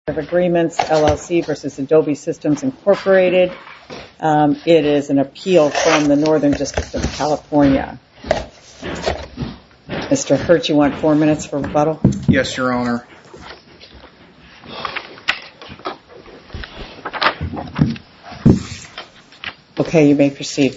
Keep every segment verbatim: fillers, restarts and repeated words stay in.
of Agreements, L L C versus Adobe Systems Incorporated. Um, it is an appeal from the Northern District of California. Mister Hurt, you want four minutes for rebuttal? Yes, Your Honor. Okay, you may proceed.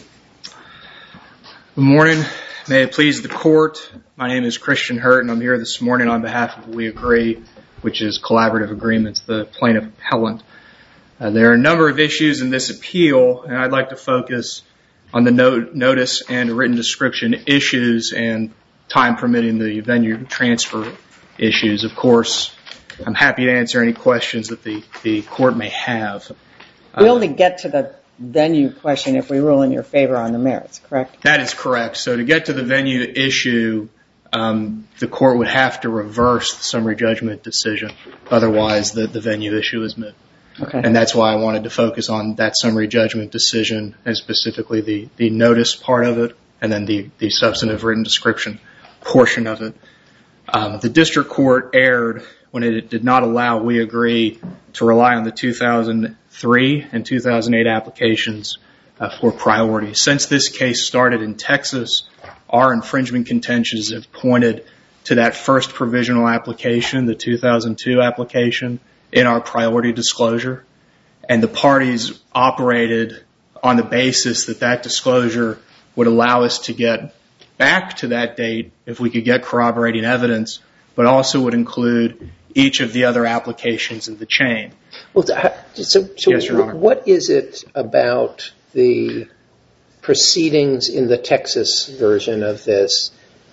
Good morning. May it please the Court. My name is Christian Hurt, and I'm here this morning on behalf of We Agree, which is Collaborative Agreements, the plaintiff appellant. Uh, there are a number of issues in this appeal, and I'd like to focus on the no- notice and written description issues and, time permitting, the venue transfer issues. Of course, I'm happy to answer any questions that the, the Court may have. We only get to the venue question if we rule in your favor on the merits, correct? That is correct. So to get to the venue issue, um, the Court would have to reverse the summary judgment decision. Otherwise, the, the venue issue is moot. Okay. And that's why I wanted to focus on that summary judgment decision, and specifically the, the notice part of it, and then the, the substantive written description portion of it. Um, the District Court erred when it did not allow We Agree to rely on the two thousand three and two thousand eight applications uh, for priority. Since this case started in Texas, our infringement contentions have pointed to that first provisional application, the two thousand two application, in our priority disclosure. And the parties operated on the basis that that disclosure would allow us to get back to that date if we could get corroborating evidence, but also would include each of the other applications in the chain. Well, so, so yes, Your Honor. What is it about the proceedings in the Texas version of this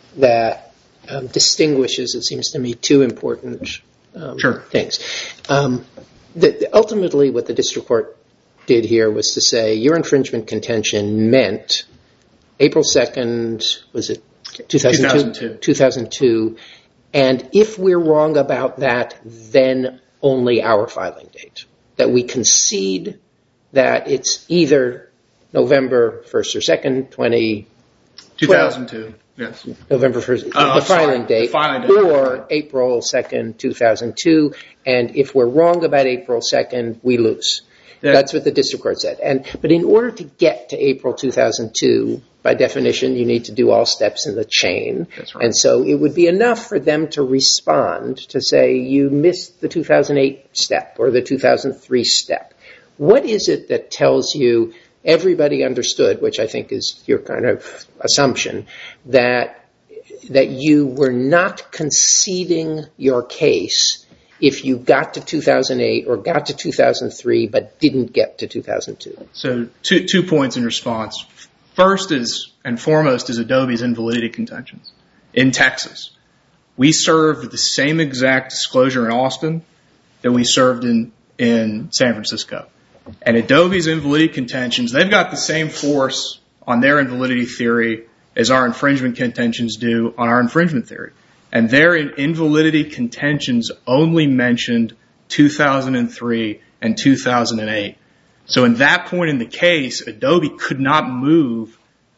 that um, distinguishes, it seems to me, two important um, sure. things? Um, the, ultimately, what the District Court did here was to say your infringement contention meant April second, was it two thousand two? two thousand two. two thousand two. And if we're wrong about that, then only our filing date. That we concede that it's either November first or second, twenty two thousand two, yes. November first, uh, the, filing date, the filing date, or April second, two thousand two. And if we're wrong about April second, we lose. Yeah. That's what the District Court said. And but in order to get to April two thousand two, by definition, you need to do all steps in the chain. That's right. And so it would be enough for them to respond to say you missed the two thousand eight step or the two thousand three step. What is it that tells you everybody understood, which I think is your kind of assumption, that that you were not conceding your case if you got to two thousand eight or got to two thousand three but didn't get to two thousand two? So two two points in response. First is, and foremost, is Adobe's invalidity contentions in Texas. We served the same exact disclosure in Austin that we served in, in San Francisco. And Adobe's invalidity contentions, they've got the same force on their invalidity theory as our infringement contentions do on our infringement theory. And their invalidity contentions only mentioned two thousand three and two thousand eight. So in that point in the case, Adobe could not move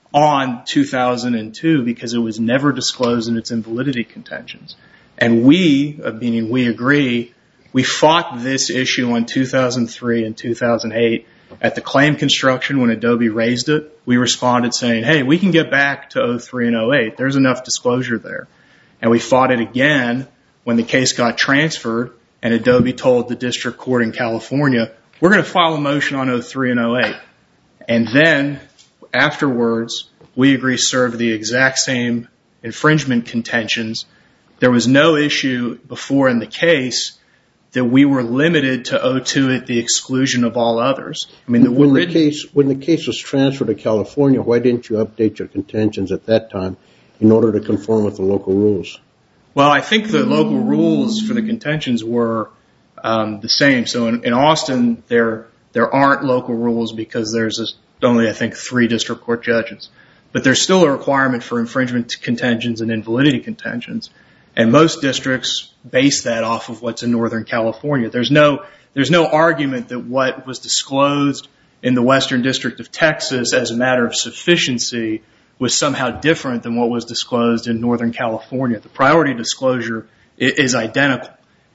on two thousand two because it was never disclosed in its invalidity contentions. And we, meaning We Agree, we fought this issue on two thousand three and two thousand eight. At the claim construction, when Adobe raised it, we responded saying, hey, we can get back to oh three and oh eight. There's enough disclosure there. And we fought it again when the case got transferred, and Adobe told the District Court in California, we're going to file a motion on oh three and oh eight. And then, afterwards, We Agree served the exact same infringement contentions. There was no issue before in the case that we were limited to oh two at the exclusion of all others. I mean, the when the case when the case was transferred to California, why didn't you update your contentions at that time in order to conform with the local rules? Well, I think the local rules for the contentions were um, the same. So in, in Austin, there there aren't local rules because there's a, only, I think, three district court judges. But there's still a requirement for infringement contentions and invalidity contentions. And most districts base that off of what's in Northern California. There's no there's no argument that what was disclosed in the Western District of Texas as a matter of sufficiency was somehow different than what was disclosed in Northern California. The priority disclosure is identical.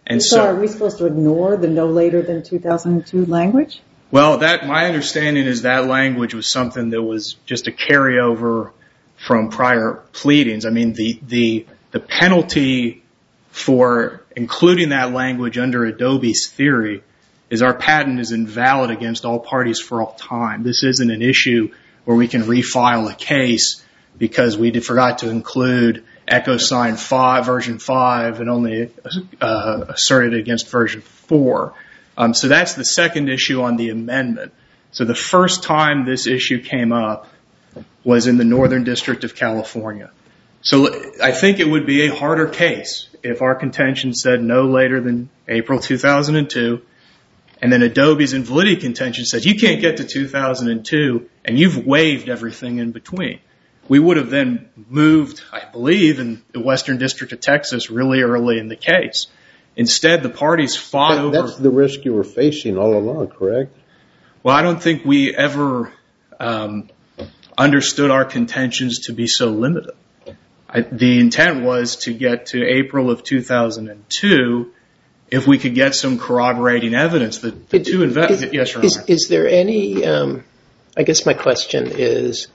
And so, so are we supposed to ignore the no later than two thousand two language? Well, that my understanding is that language was something that was just a carryover from prior pleadings. I mean, the the the penalty for including that language under Adobe's theory is our patent is invalid against all parties for all time. This isn't an issue where we can refile a case because we did, forgot to include EchoSign five, version five, and only uh, asserted against version four. Um, so that's the second issue on the amendment. So the first time this issue came up was in the Northern District of California. So I think it would be a harder case if our contention said no later than April two thousand two, and then Adobe's invalidity contention said you can't get to two thousand two and you've waived everything in between. We would have then moved, I believe, in the Western District of Texas really early in the case. Instead, the parties fought that, over... That's the risk you were facing all along, correct? Well, I don't think we ever um, understood our contentions to be so limited. I, the intent was to get to April of two thousand two if we could get some corroborating evidence that the two invest. Yes, Your Honor. Is, is there any? Um, I guess my question is,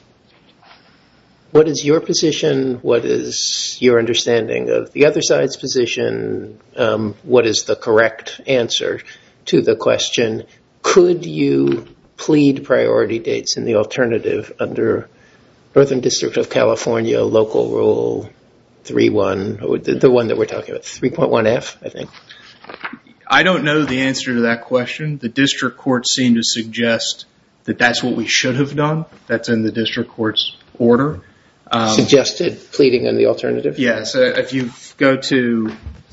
what is your position? What is your understanding of the other side's position? Um, what is the correct answer to the question? Could you plead priority dates in the alternative under Northern District of California Local Rule three one, or the, the one that we're talking about, three point one F, I think? I don't know the answer to that question. The district court seemed to suggest that that's what we should have done. That's in the district court's order. Um, Suggested pleading in the alternative? Yes. Uh, if you go to...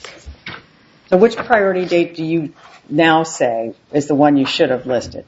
So which priority date do you now say is the one you should have listed?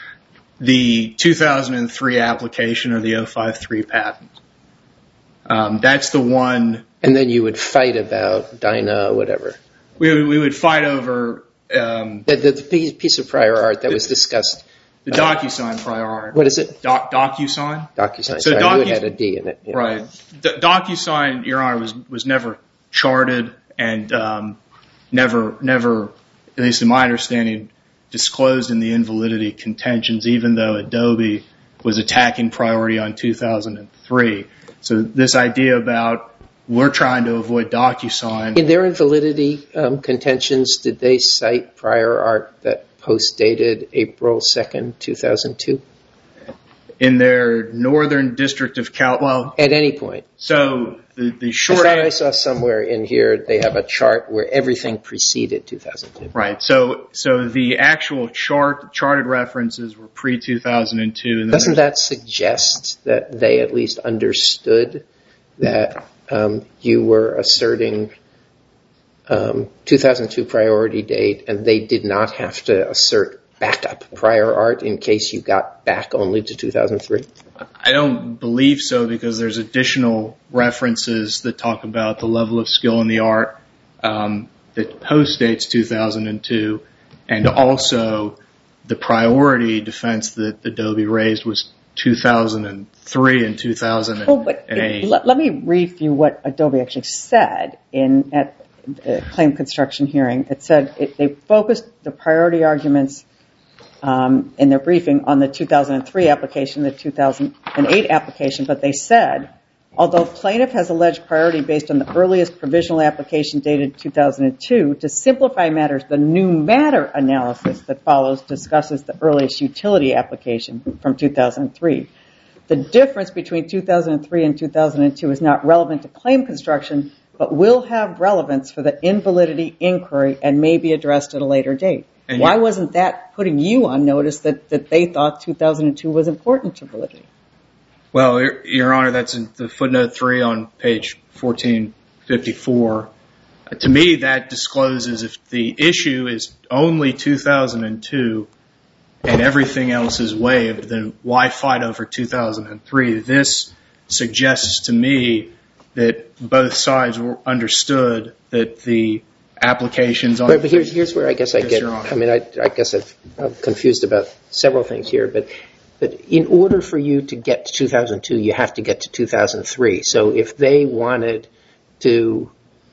The two thousand three application or the oh five three patent. Um, that's the one... And then you would fight about Dyna, whatever. We would, we would fight over... Um, the, the, the piece of prior art that was discussed. The DocuSign prior art. What is it? Doc, DocuSign. DocuSign. So Sorry, Docu- I knew it had a D in it. Yeah. Right. D- DocuSign, Your Honor, was was never charted and um, never, never, at least in my understanding, disclosed in the invalidity contentions, even though Adobe was attacking priority on two thousand three. So this idea about we're trying to avoid DocuSign. In their invalidity um, contentions, did they cite prior art that post-dated April second, two thousand two? In their Northern District of Cal... Well, at any point. So the, the short... I thought I saw somewhere in here they have a chart where everything preceded two thousand two. Right. So so the actual chart charted references were pre two thousand two. And doesn't that suggest that they at least understood that um, you were asserting um, two thousand two priority date and they did not have to assert backup prior art in case you got back only to two thousand three? I don't believe so, because there's additional references that talk about the level of skill in the art um, that post-dates two thousand two, and also the priority defense that Adobe raised was two thousand three and two thousand eight. Oh, but it, let, let me read you what Adobe actually said in at the claim construction hearing. It said it, they focused the priority arguments Um, in their briefing on the two thousand three application, the two thousand eight application, but they said, although plaintiff has alleged priority based on the earliest provisional application dated two thousand two, to simplify matters, the new matter analysis that follows discusses the earliest utility application from two thousand three. The difference between two thousand three and two thousand two is not relevant to claim construction, but will have relevance for the invalidity inquiry and may be addressed at a later date. And why wasn't that putting you on notice that, that they thought two thousand two was important to validity? Well, Your, Your Honor, that's in the footnote three on page fourteen fifty-four. Uh, to me, that discloses if the issue is only two thousand two and everything else is waived, then why fight over two thousand three? This suggests to me that both sides were understood that the applications on... Right, but here's, here's where I guess I yes, get... I mean, I, I guess I've, I'm confused about several things here, but, but in order for you to get to two thousand two, you have to get to two thousand three. So if they wanted to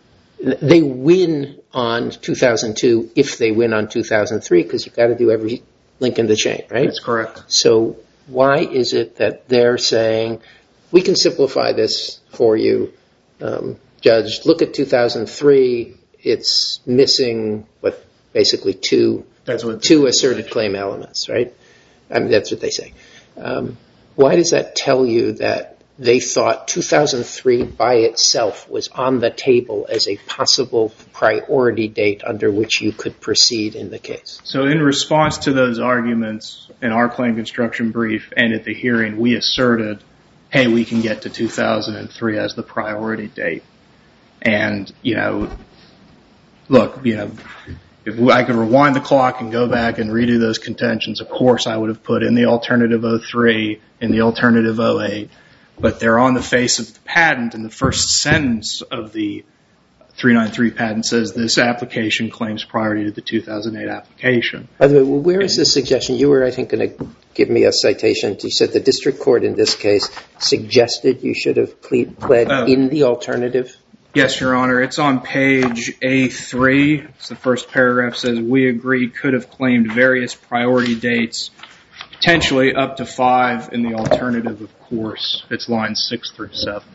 they win on two thousand two if they win on two thousand three, because you've got to do every link in the chain, right? That's correct. So why is it that they're saying, we can simplify this for you, um, Judge, look at two thousand three, it's missing, what, basically two, That's what two asserted claim elements, right? I mean, that's what they say. Um, why does that tell you that they thought two thousand three by itself was on the table as a possible priority date under which you could proceed in the case? So in response to those arguments in our claim construction brief and at the hearing, we asserted, hey, we can get to two thousand three as the priority date. And, you know, look, you know, if I could rewind the clock and go back and redo those contentions, of course I would have put in the alternative oh three and the alternative oh eight. But they're on the face of the patent, and the first sentence of the three ninety-three patent says this application claims priority to the two thousand eight application. By the way, well, where is this suggestion? You were, I think, going to give me a citation. You said the district court in this case suggested you should have ple- pled uh, in the alternative? Yes, Your Honor. It's on page A three. It's the first paragraph says, we agree could have claimed various priority dates, potentially up to five in the alternative, of course. It's lines six through seven.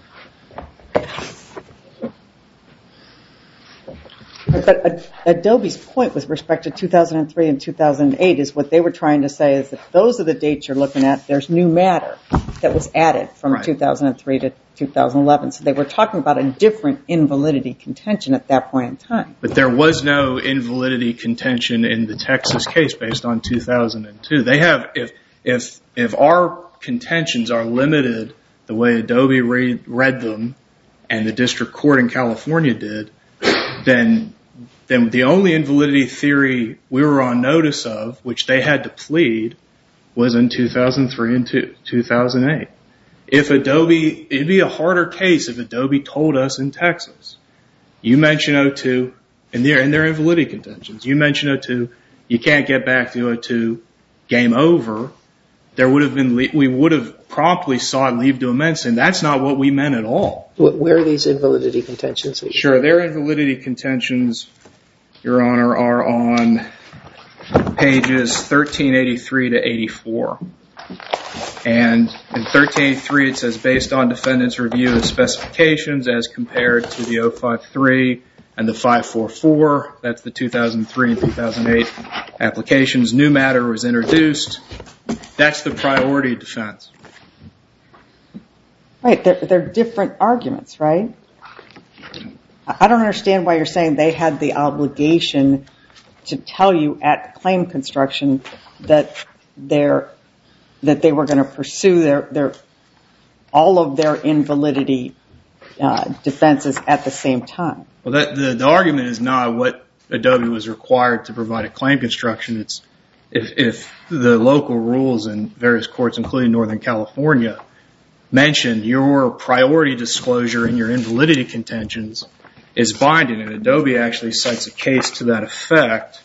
But Adobe's point with respect to two thousand three and two thousand eight is what they were trying to say is that those are the dates you're looking at. There's new matter that was added from right. two thousand three to two thousand eleven. So they were talking about a different invalidity contention at that point in time. But there was no invalidity contention in the Texas case based on two thousand two. They have, if if if our contentions are limited the way Adobe read, read them and the district court in California did, then then the only invalidity theory we were on notice of, which they had to plead, was in two thousand three and two thousand eight. If Adobe, it'd be a harder case if Adobe told us in Texas, you mention oh two in their, in their invalidity contentions, you mention oh two, you can't get back to oh two, game over. There would have been, we would have promptly sought leave to amend, and that's not what we meant at all. Where are these invalidity contentions? Sure, their invalidity contentions, Your Honor, are on pages thirteen eighty-three to eighty-four. And in thirteen eighty-three it says, based on defendant's review of specifications as compared to the oh five three and the five forty-four, that's the two thousand three and two thousand eight applications, new matter was introduced. That's the priority defense. Right, they're, they're different arguments, right? I don't understand why you're saying they had the obligation to tell you at claim construction that they're that they were going to pursue their, their all of their invalidity uh, defenses at the same time. Well, that, the, the argument is not what Adobe was required to provide a claim construction. It's if, if the local rules in various courts, including Northern California, mention your priority disclosure in your invalidity contentions is binding, and Adobe actually cites a case to that effect,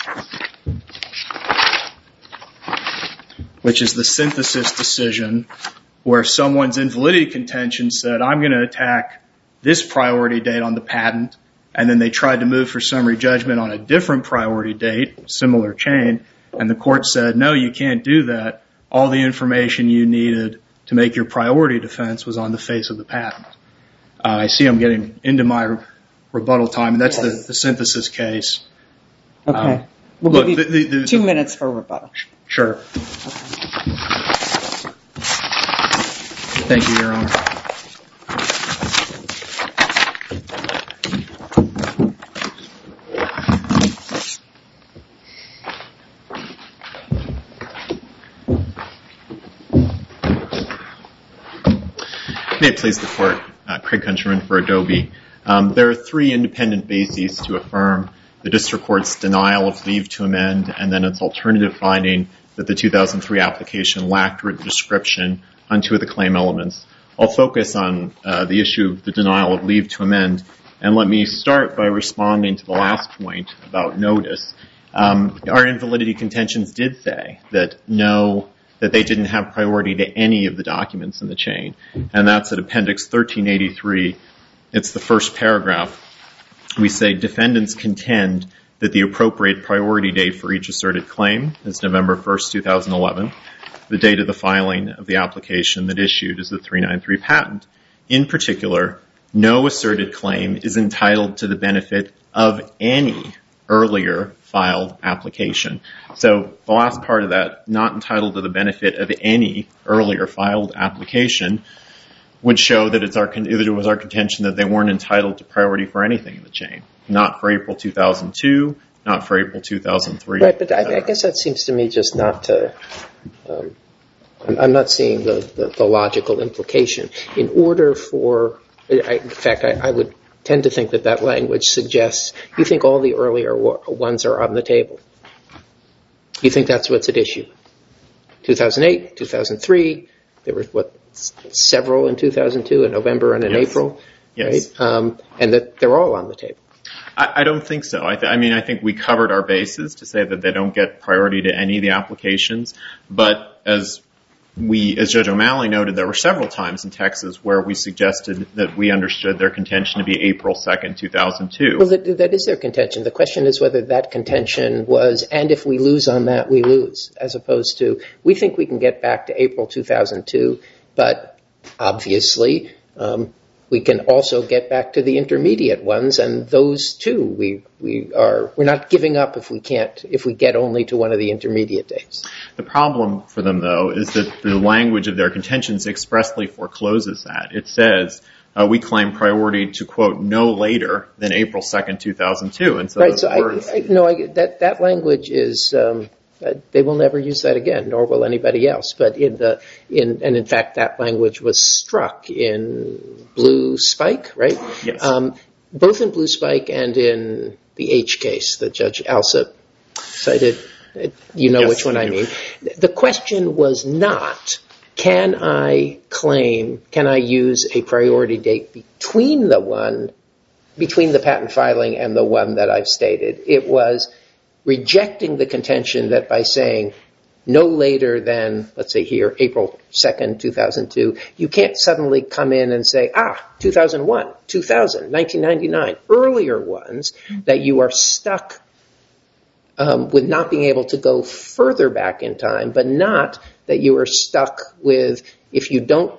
which is the synthesis decision, where someone's invalidity contention said, I'm going to attack this priority date on the patent, and then they tried to move for summary judgment on a different priority date, similar chain, and the court said, no, you can't do that. All the information you needed to make your priority defense was on the face of the patent. Uh, I see I'm getting into my rebuttal time, and that's yes. the, the synthesis case. Okay. Um, we'll look, give you the, the, the, two minutes for rebuttal. Sure. Okay. Thank you, Your Honor. May it please the Court, uh, Craig Countryman for Adobe. Um, there are three independent bases to affirm the district court's denial of leave to amend and then its alternative finding that the two thousand three application lacked written description on two of the claim elements. I'll focus on uh, the issue of the denial of leave to amend, and let me start by responding to the last point about notice. Um, our invalidity contentions did say that no, that they didn't have priority to any of the documents in the chain, and that's at Appendix thirteen eighty-three. It's the first paragraph. we say defendants contend that the appropriate priority date for each asserted claim is November first, two thousand eleven, the date of the filing of the application that issued is the three ninety-three patent. In particular, no asserted claim is entitled to the benefit of any earlier filed application. So the last part of that, not entitled to the benefit of any earlier filed application, would show that it's our, it was our contention that they weren't entitled to priority for anything in the chain. Not for April two thousand two, not for April two thousand three. Right, but I, I guess that seems to me just not to, um, I'm, I'm not seeing the, the, the logical implication. In order for, I, in fact, I, I would tend to think that that language suggests you think all the earlier ones are on the table. You think that's what's at issue. two thousand eight, two thousand three, there were, what, several in two thousand two, in November and in yes. April, yes. right? Um, and that they're all on the table. I, I don't think so. I, th- I mean, I think we covered our bases to say that they don't get priority to any of the applications. But as we, as Judge O'Malley noted, there were several times in Texas where we suggested that we understood their contention to be April second, two thousand two. Well, that, that is their contention. The question is whether that contention was, and if we lose on that, we lose, as opposed to, we think we can get back to April two thousand two, but obviously, um, we can also get back to the intermediate ones, and those too, we we are we're not giving up if we can't if we get only to one of the intermediate dates. The problem for them, though, is that the language of their contentions expressly forecloses that. It says uh, we claim priority to quote no later than April second, two thousand two, and so right. So words, I, I, no, I, that that language is. Um, Uh, they will never use that again, nor will anybody else. But in the in and in fact, that language was struck in Blue Spike, right? Yes. Um, both in Blue Spike and in the H case that Judge Alsup cited. You know yes, which one I mean. The question was not, can I claim, can I use a priority date between the one, between the patent filing and the one that I've stated? It was rejecting the contention that by saying no later than, let's say here, April second, two thousand two, you can't suddenly come in and say, ah, two thousand one, two thousand, nineteen ninety-nine, earlier ones, that you are stuck um, with not being able to go further back in time, but not that you are stuck with, if you don't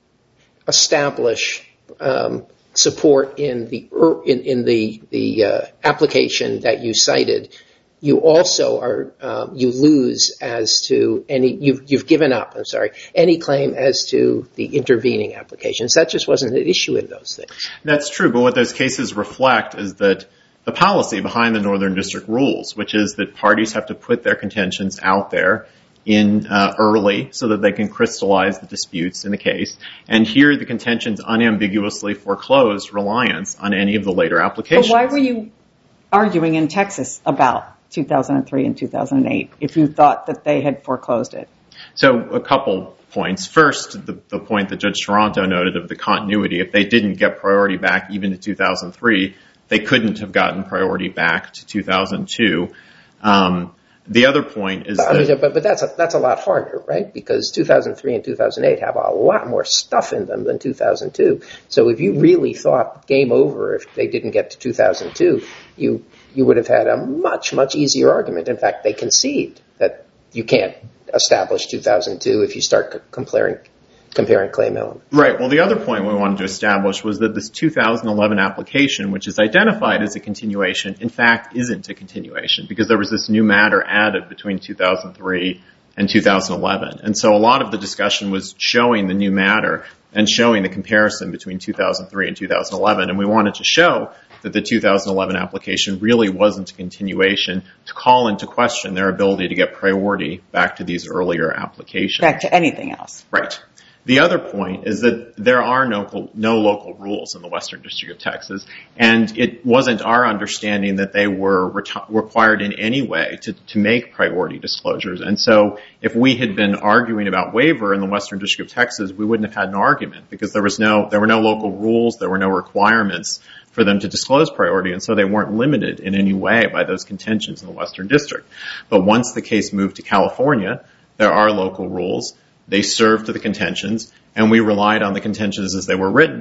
establish um, support in the in, in the, the uh, application that you cited, you also are, um, you lose as to any, you've, you've given up, I'm sorry, any claim as to the intervening applications. That just wasn't an issue in those things. That's true, but what those cases reflect is that the policy behind the Northern District rules, which is that parties have to put their contentions out there in uh, early so that they can crystallize the disputes in the case. And here the contentions unambiguously foreclosed reliance on any of the later applications. But why were you arguing in Texas about two thousand three and two thousand eight if you thought that they had foreclosed it? So a couple points. First, the, the point that Judge Toronto noted of the continuity. If they didn't get priority back even to two thousand three, they couldn't have gotten priority back to two thousand two. Um, the other point is I that... mean, but, but that's, a, that's a lot harder, right? Because two thousand three and two thousand eight have a lot more stuff in them than two thousand two. So if you really thought game over if they didn't get to two thousand two, you... you would have had a much, much easier argument. In fact, they concede that you can't establish two thousand two if you start comparing, comparing claim elements. Right. Well, the other point we wanted to establish was that this two thousand eleven application, which is identified as a continuation, in fact isn't a continuation because there was this new matter added between two thousand three and two thousand eleven. And so a lot of the discussion was showing the new matter and showing the comparison between two thousand three and two thousand eleven. And we wanted to show that the two thousand eleven application really wasn't a continuation to call into question their ability to get priority back to these earlier applications. Back to anything else. Right. The other point is that there are no, no local rules in the Western District of Texas, and it wasn't our understanding that they were re- required in any way to, to make priority disclosures. And so if we had been arguing about waiver in the Western District of Texas, we wouldn't have had an argument because there was no, there were no local rules, there were no requirements for them to disclose priority, and so they weren't limited in any way by those contentions in the Western District. But once the case moved to California, there are local rules. They served to the contentions, and we relied on the contentions as they were written.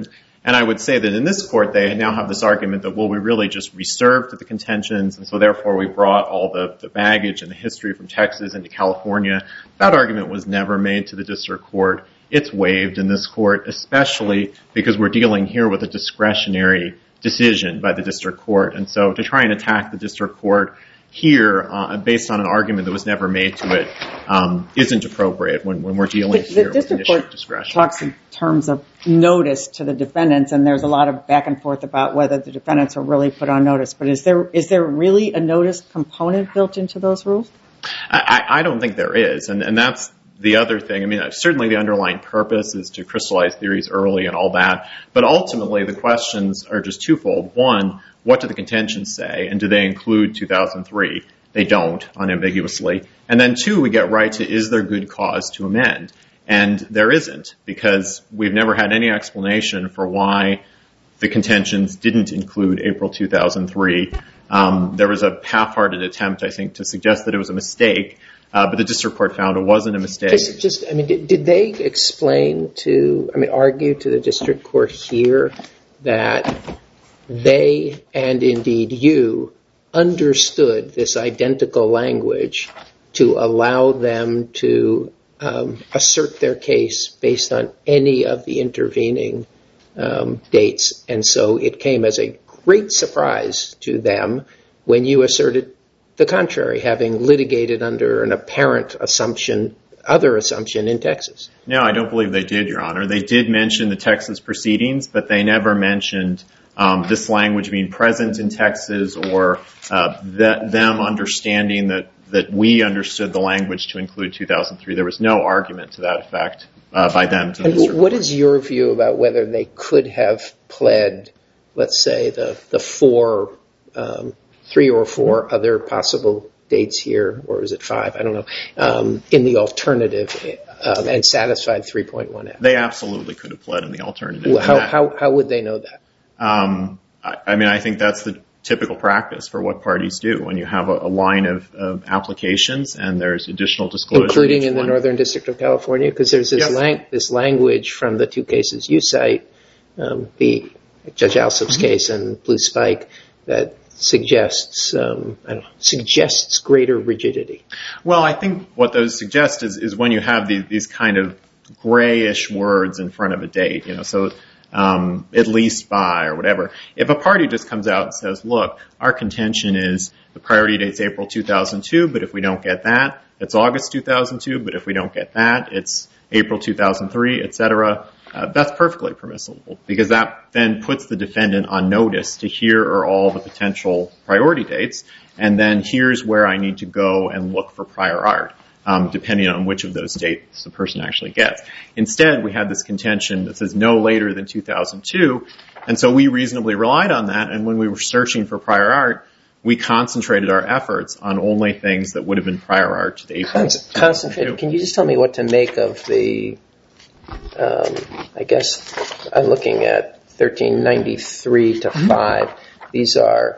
And I would say that in this court, they now have this argument that, well, we really just reserved the contentions, and so therefore we brought all the, the baggage and the history from Texas into California. That argument was never made to the district court. It's waived in this court, especially because we're dealing here with a discretionary decision by the district court. And so to try and attack the district court here uh, based on an argument that was never made to it um, isn't appropriate when, when we're dealing the, here the with an issue of discretion. Talks in terms of notice to the defendants, and there's a lot of back and forth about whether the defendants are really put on notice. But is there is there really a notice component built into those rules? I, I don't think there is, and, and that's the other thing. I mean, certainly the underlying purpose is to crystallize theories early and all that, but ultimately the questions are just twofold. One, what do the contentions say, and do they include two thousand three? They don't, unambiguously. And then two, we get right to, is there good cause to amend? And there isn't, because we've never had any explanation for why the contentions didn't include April two thousand three. Um, there was a half-hearted attempt, I think, to suggest that it was a mistake, uh, but the district court found it wasn't a mistake. Just, just I mean, did, did they explain to, I mean, argue to the district court here that they, and indeed you, understood this identical language to allow them to um, assert their case based on any of the intervening um, dates, and so it came as a great surprise to them when you asserted the contrary, having litigated under an apparent assumption, other assumption in Texas? No, I don't believe they did, Your Honor. They did mention the Texas proceedings, but they never mentioned um, this language being present in Texas or uh, that them understanding that, that we understood the language to include two thousand three. There was no argument to that effect uh, by them. To the and what is your view about whether they could have pled, let's say, the, the four, um, three or four mm-hmm. other possible dates here, or is it five? I don't know, um, in the alternative um, and satisfied three point one F? They absolutely could have pled in the alternative. Well, how, that, how, how would they know that? Um, I, I mean, I think that's the typical practice for what parties do when you have a, a line of, of applications and there's additional disclosure. Including in one. the Northern District of California? Because there's this, yes. lang- this language from the two cases you cite, um, the Judge Alsop's mm-hmm. case and Blue Spike, that suggests um, I don't know, suggests greater rigidity. Well, I think what those suggest is, is when you have these, these kind of grayish words in front of a date, you know, so um, at least by or whatever. If a party just comes out and says, look, our contention is the priority date's April two thousand two, but if we don't get that, it's August two thousand two, but if we don't get that, it's April two thousand three, et cetera, Uh, that's perfectly permissible because that then puts the defendant on notice to here are all the potential priority dates, and then here's where I need to go and look for prior art, um, depending on which of those dates the person actually gets. Instead, we had this contention that says no later than two thousand two, and so we reasonably relied on that, and when we were searching for prior art, we concentrated our efforts on only things that would have been prior art to the April. Con- concentrated. Can you just tell me what to make of the Um, I guess I'm looking at thirteen ninety-three to five. These are,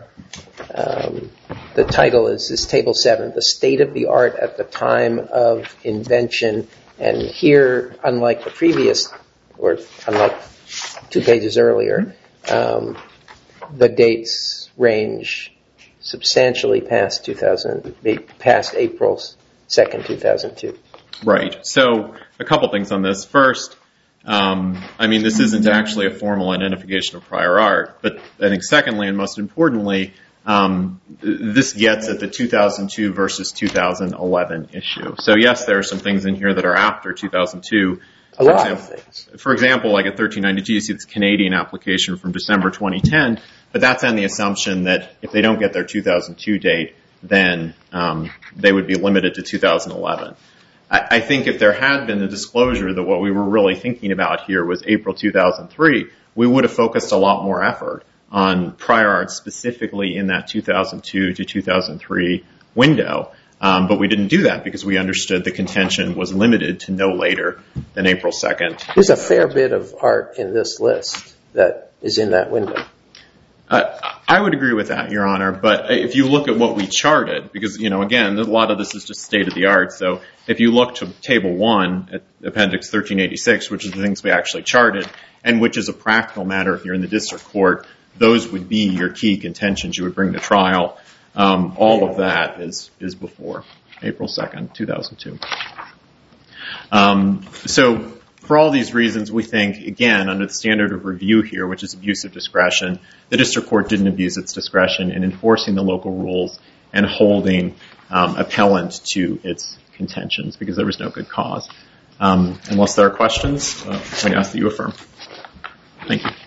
um, the title is this table seven, the state of the art at the time of invention. And here, unlike the previous, or unlike two pages earlier, um, the dates range substantially past two thousand, past April second, two thousand two. Right. So a couple things on this. First, um, I mean, this isn't actually a formal identification of prior art, but I think secondly, and most importantly, um, this gets at the two thousand two versus two thousand eleven issue. So yes, there are some things in here that are after two thousand two. A lot example, of things. For example, like at thirteen ninety-two, you see this Canadian application from December twenty ten, but that's on the assumption that if they don't get their two thousand two date, then um, they would be limited to two thousand eleven. I think if there had been a disclosure that what we were really thinking about here was April two thousand three, we would have focused a lot more effort on prior art specifically in that two thousand two to two thousand three window. Um, but we didn't do that because we understood the contention was limited to no later than April second. There's a fair bit of art in this list that is in that window. Uh, I would agree with that, Your Honor. But if you look at what we charted, because, you know, again, a lot of this is just state of the art. So if you look to Table one at Appendix thirteen eighty-six, which is the things we actually charted, and which is a practical matter if you're in the district court, those would be your key contentions you would bring to trial. Um, all of that is, is before April second, two thousand two. Um, so for all these reasons, we think, again, under the standard of review here, which is abuse of discretion, the district court didn't abuse its discretion in enforcing the local rules and holding um, appellant to its contentions because there was no good cause. Um, unless there are questions, uh, I ask that you affirm. Thank you.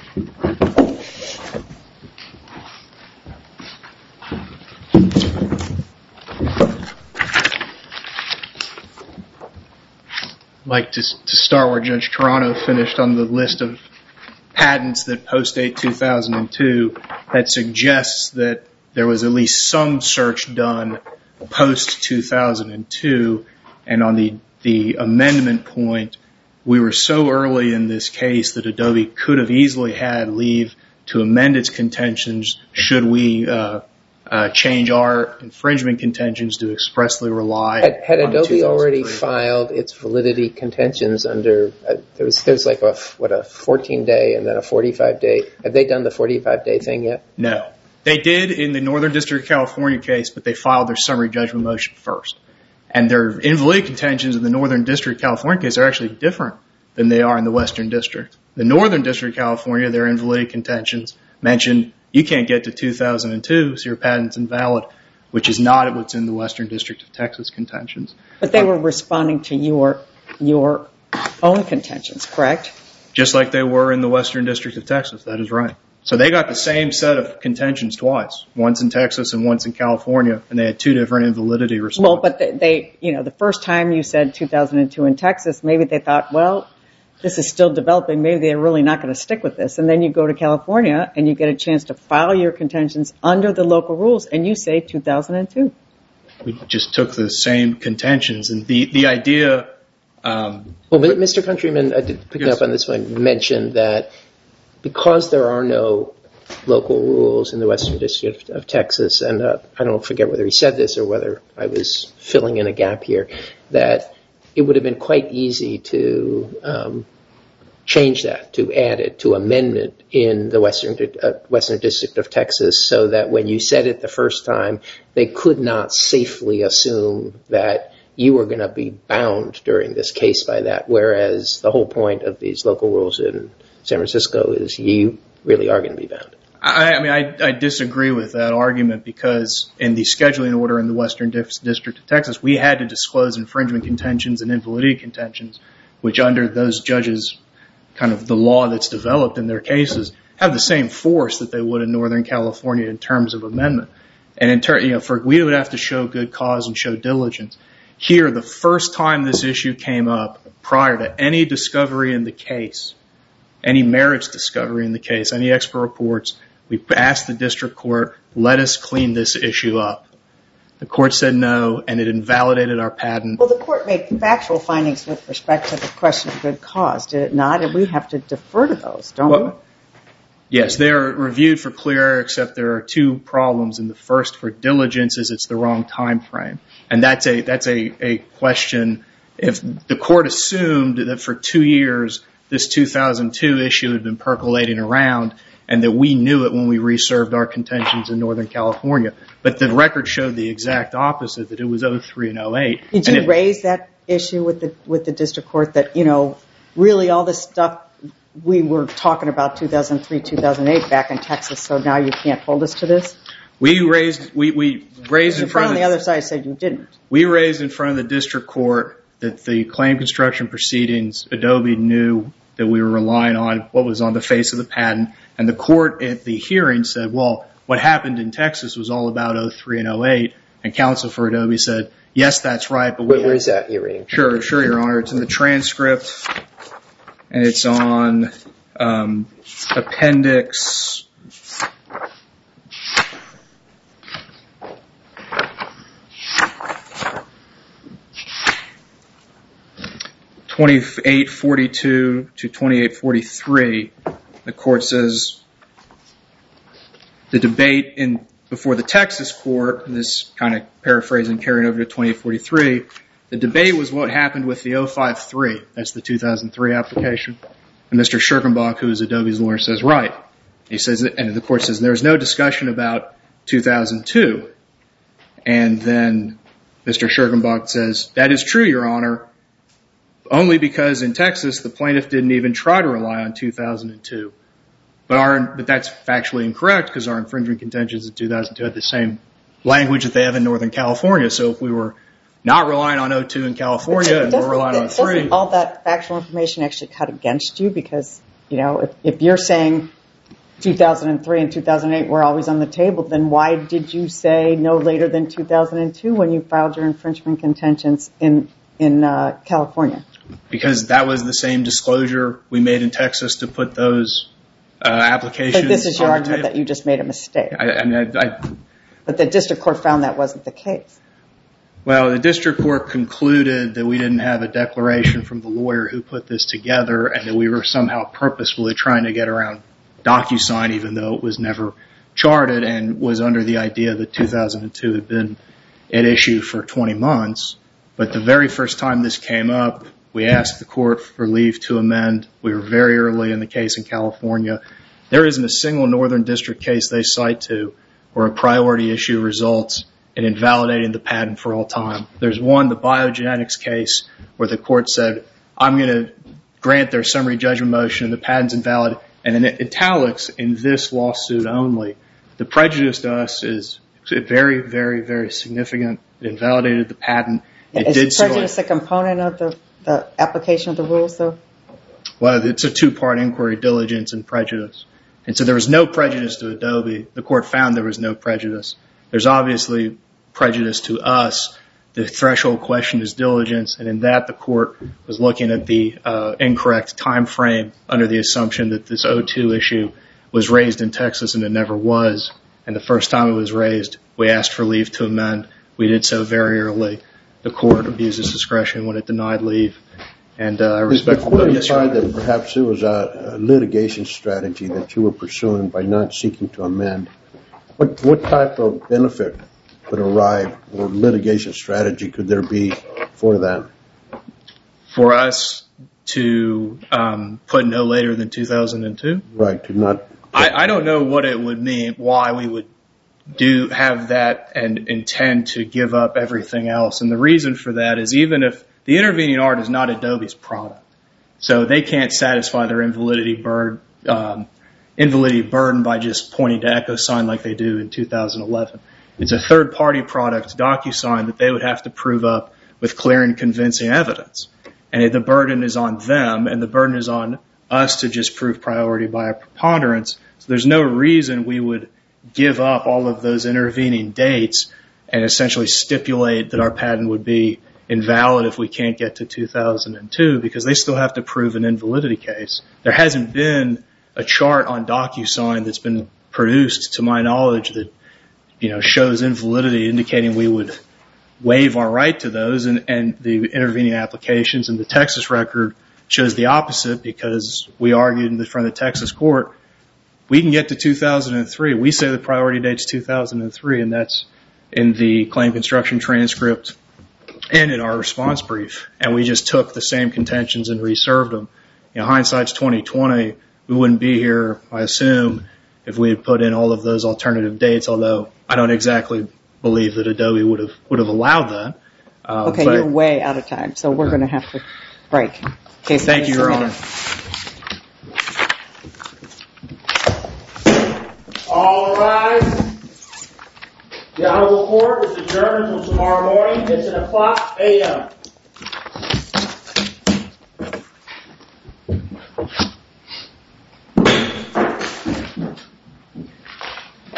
I'd like to, to start where Judge Toronto finished on the list of patents that post-date two thousand two that suggests that there was at least some search done post two thousand two. And on the, the amendment point, we were so early in this case that Adobe could have easily had leave to amend its contentions should we uh, uh, change our infringement contentions to expressly rely Had, had on Adobe already two thousand three. filed its validity contentions under, uh, there was, there's like a, what, a fourteen day and then a forty-five day. Have they done the forty-five day thing yet? No. They did in the Northern District of California case, but they filed their summary judgment motion first. And their invalidity contentions in the Northern District of California case are actually different than they are in the Western District. The Northern District of California, their invalidity contentions mentioned you can't get to two thousand two, so your patent's invalid, which is not what's in the Western District of Texas contentions. But they were responding to your your own contentions, correct? Just like they were in the Western District of Texas, that is right. So they got the same set of contentions twice, once in Texas and once in California, and they had two different invalidity responses. Well, but they, they, you know, the first time you said two thousand two in Texas, maybe they thought, well, this is still developing. Maybe they're really not going to stick with this. And then you go to California and you get a chance to file your contentions under the local rules, and you say two thousand two. We just took the same contentions, and the the idea. Um, Well, Mister Countryman, uh, picking Yes. up on this one, mentioned that because there are no local rules in the Western District of Texas, and uh, I don't forget whether he said this or whether I was filling in a gap here, that it would have been quite easy to um, change that, to add it, to amendment in the Western uh, Western District of Texas, so that when you said it the first time, they could not safely assume that you were going to be bound during this case by that, whereas the whole point of these local rules in San Francisco is you really are going to be bound. I, I mean, I, I disagree with that argument because in the scheduling order in the Western Dis- District of Texas, we had to disclose infringement contentions and invalidity contentions, which under those judges, kind of the law that's developed in their cases, have the same force that they would in Northern California in terms of amendment. And in ter- you know, for we would have to show good cause and show diligence. Here, the first time this issue came up, prior to any discovery in the case, any merits discovery in the case, any expert reports, we asked the district court, let us clean this issue up. The court said no, and it invalidated our patent. Well, the court made factual findings with respect to the question of good cause, did it not? And we have to defer to those, don't Well, we? Yes, they are reviewed for clear error, except there are two problems. And the first for diligence is it's the wrong time frame. And that's a that's a, a question. If the court assumed that for two years this two thousand two issue had been percolating around and that we knew it when we reserved our contentions in Northern California. But the record showed the exact opposite, that it was oh three and oh eight. Did and you it, raise that issue with the with the district court that, you know, really all this stuff we were talking about two thousand three, two thousand eight back in Texas, so now you can't hold us to this? We raised we, we raised in Your friend front on of the other side said you didn't. We raised in front of the district court that the claim construction proceedings, Adobe knew that we were relying on what was on the face of the patent, and the court at the hearing said, well, what happened in Texas was all about oh three and oh eight, and counsel for Adobe said, yes, that's right, but we Where is that you're reading? Sure, sure, Your Honor. It's in the transcript, and it's on um, appendix twenty-eight forty-two to twenty-eight forty-three. The court says, the debate in before the Texas court, and this kind of paraphrasing carrying over to twenty forty-three, the debate was what happened with the oh five three, that's the two thousand three application. And Mister Schirkenbach, who is Adobe's lawyer, says, right. He says, and the court says, there's no discussion about two thousand two. And then Mister Schirkenbach says, that is true, Your Honor, only because in Texas the plaintiff didn't even try to rely on two thousand two. But, our, but that's factually incorrect because our infringement contentions in two thousand two had the same language that they have in Northern California. So if we were not relying on oh two in California and we're relying on three. Doesn't all that factual information actually cut against you? Because, you know, if, if you're saying two thousand three and two thousand eight were always on the table, then why did you say no later than two thousand two when you filed your infringement contentions in, in uh, California? Because that was the same disclosure we made in Texas to put those uh, applications. So this is your on the argument table. that you just made a mistake. I, I mean, I, I, but the district court found that wasn't the case. Well, the district court concluded that we didn't have a declaration from the lawyer who put this together and that we were somehow purposefully trying to get around DocuSign, even though it was never charted and was under the idea that two thousand two had been at issue for twenty months. But the very first time this came up, we asked the court for leave to amend. We were very early in the case in California. There isn't a single Northern District case they cite to where a priority issue results in invalidating the patent for all time. There's one, the biogenetics case, where the court said, I'm going to grant their summary judgment motion, the patent's invalid. And in italics, in this lawsuit only, the prejudice to us is very, very, very significant. It invalidated the patent. It is did prejudice so a component of the, the application of the rules, though? Well, it's a two-part inquiry, diligence and prejudice. And so there was no prejudice to Adobe. The court found there was no prejudice. There's obviously prejudice to us. The threshold question is diligence, and in that the court was looking at the uh, incorrect time frame under the assumption that this oh two issue was raised in Texas, and it never was. And the first time it was raised, we asked for leave to amend. We did so very early. The court abused its discretion when it denied leave. And uh, I respect the court implied that perhaps it was a, a litigation strategy that you were pursuing by not seeking to amend. What what type of benefit could arrive, or litigation strategy could there be for that? For us to um, put no later than two thousand two? Right, to not... I, I don't know what it would mean, why we would do have that and intend to give up everything else. And the reason for that is even if the intervening art is not Adobe's product, so they can't satisfy their invalidity burden, um, invalidity burden by just pointing to EchoSign like they do in two thousand eleven. It's a third-party product, DocuSign, that they would have to prove up with clear and convincing evidence. And the burden is on them, and the burden is on us to just prove priority by a preponderance. So there's no reason we would give up all of those intervening dates and essentially stipulate that our patent would be invalid if we can't get to two thousand two, because they still have to prove an invalidity case. There hasn't been a chart on DocuSign that's been produced, to my knowledge, that you know, shows invalidity, indicating we would waive our right to those, and, and the intervening applications and the Texas record shows the opposite, because we argued in the front of the Texas court, we can get to two thousand three. We say the priority date's two thousand three, and that's in the claim construction transcript and in our response brief. And we just took the same contentions and reserved them. You know, hindsight's twenty twenty. We wouldn't be here, I assume, if we had put in all of those alternative dates, although I don't exactly believe that Adobe would have would have allowed that. Uh, okay, you're way out of time, so we're going to have to break. Case Thank you, Your Honor. All rise. The Honorable Court is adjourned until tomorrow morning at ten o'clock a m